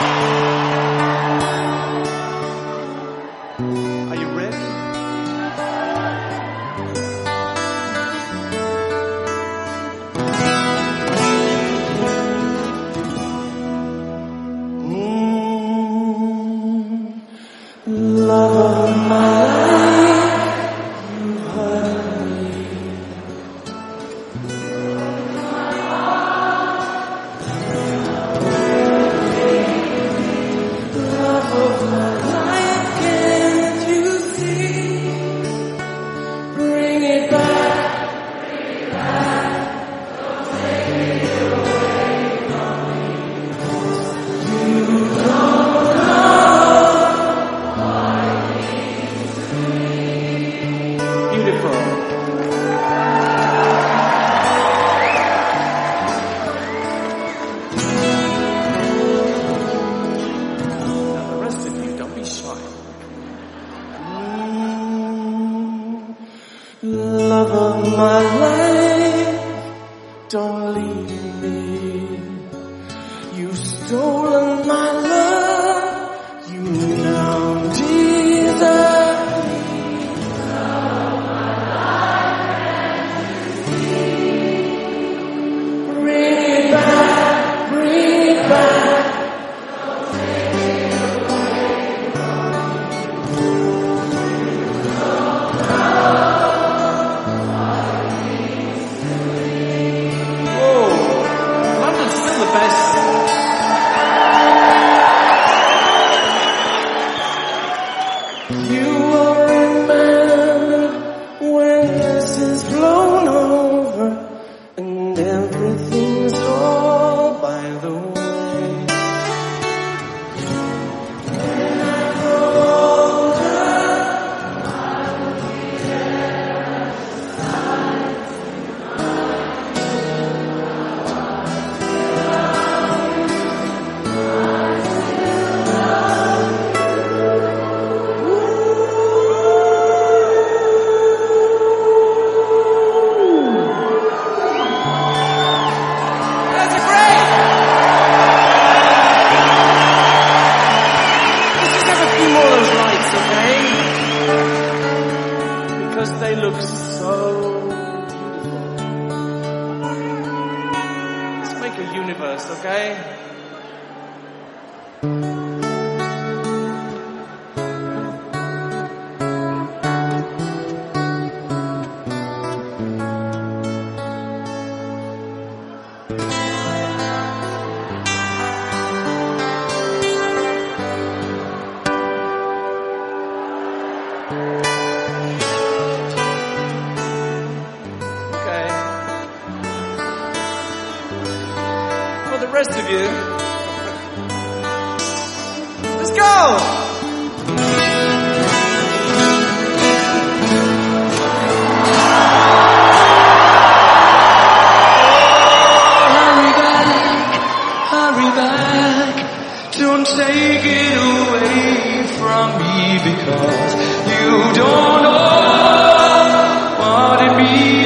Are you ready? Love of my life, you've hurt me. Love of my life, can't you see? Bring it back, don't take it away from me. You don't Beautiful. Now the rest of you, don't be shy. Love of my life, don't leave me. You've stolen my love, you now deserve me. Bring it back, bring it back. London's still the best. You will remember when this is blown over and everything's all by the way. When I grow older, That's great. Let's just have a few more of those lights, okay? Because they look so beautiful. Let's make a universe, okay? Okay. For the rest of you, let's go! hurry back, don't take it away from me because you don't know what it means.